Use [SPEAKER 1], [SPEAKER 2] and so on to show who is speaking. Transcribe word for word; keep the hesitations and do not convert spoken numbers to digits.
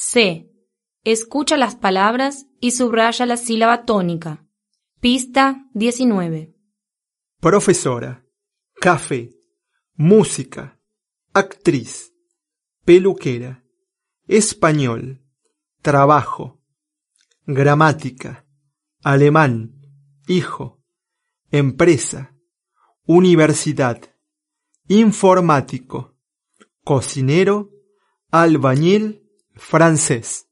[SPEAKER 1] C. Escucha las palabras y subraya la sílaba tónica. Pista diecinueve.
[SPEAKER 2] Profesora, café, música, actriz, peluquera, español, trabajo, gramática, alemán, hijo, empresa, universidad, informático, cocinero, albañil, francés.